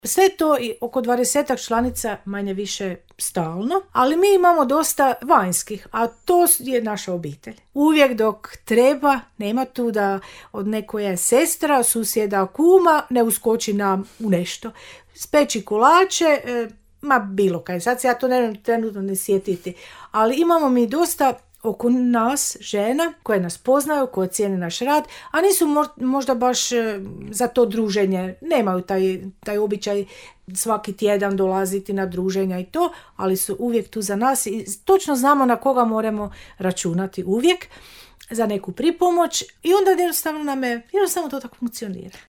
Sve to i oko 20 članica manje više stalno, ali mi imamo dosta vanjskih, a to je naša obitelj. Uvijek dok treba, nema tu da od nekoje sestra, susjeda, kuma ne uskoči nam u nešto. Speći kolače, bilo kaj, sad se ja to ne trenutno ne sjetiti, ali imamo mi dosta oko nas žena koje nas poznaju, koje cijene naš rad, a nisu možda baš za to druženje, nemaju taj običaj svaki tjedan dolaziti na druženja i to, ali su uvijek tu za nas i točno znamo na koga moramo računati uvijek za neku pripomoć i onda jednostavno to tako funkcionira.